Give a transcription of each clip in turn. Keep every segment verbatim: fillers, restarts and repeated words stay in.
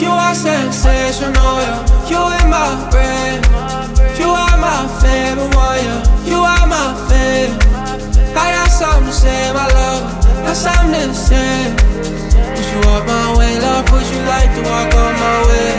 You are sensational, yeah. You in my brain. You are my favorite one, yeah. You are my favorite. I got something to say, my love. Got something to say. Push you up my way, love. Would you like to walk on my way?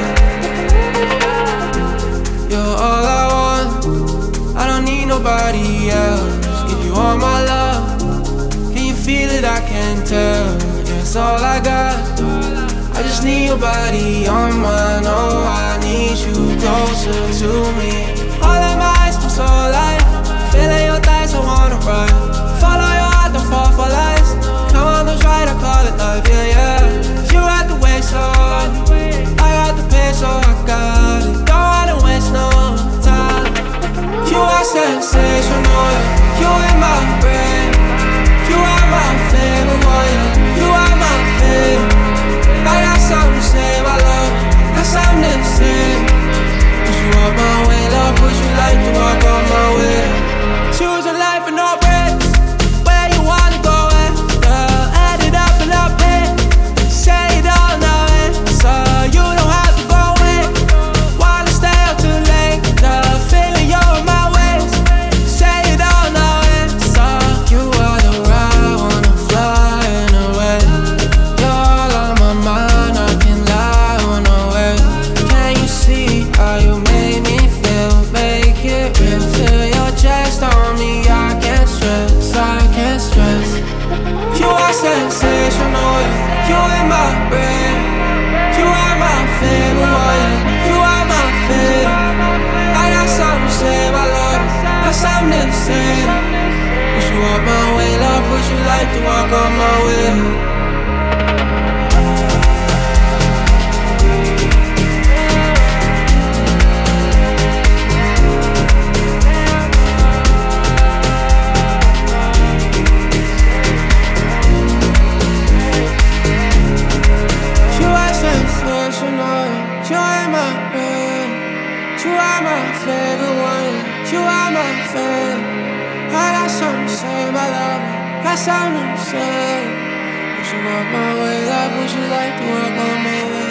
You're all I want. I don't need nobody else. Give you all my love. Can you feel it? I can tell. Yeah, it's all I got. I just need your body on mine. Oh, I need you closer to me. All of my eyes, I'm so alive. Feeling your thighs, I wanna ride. Follow your heart, don't fall for lies. Come on, don't try to call it love, yeah, yeah. You got the way, so I got the pace, so I got it. Don't wanna waste no time. You are sensational, yeah. You in my brain. You are my favorite one, yeah. You are my favorite. I got something to say, my love. Got something to say. Push you up my way, love. Would you like to walk on my way? Choosing life with no breaks. Where you wanna go, eh? Uh, add it up and up it. Say it all now, eh? So you don't have to go away. Wanna stay up too late. The feeling you're in my ways. Say it all now, eh? So you are the ride, I wanna fly away. You're all on my mind, I can't lie, wanna wait. Can you see how you made me feel? Make it real, feel your chest on me. I can't stress, I can't stress. You are sensational, yeah. You in my brain. You are my favorite one, yeah. You are my favorite. I got something to say, my love. Got something to say. Push you up my way, love. Would you like to walk on my way? You are my brain. You are my favorite one. You are my favorite. I got something to say, my love. Got something to say. Would you walk my way, love? Would you like to walk on my way?